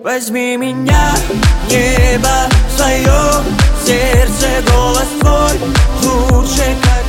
Возьми меня, небо свое, сердце голос твой, лучше как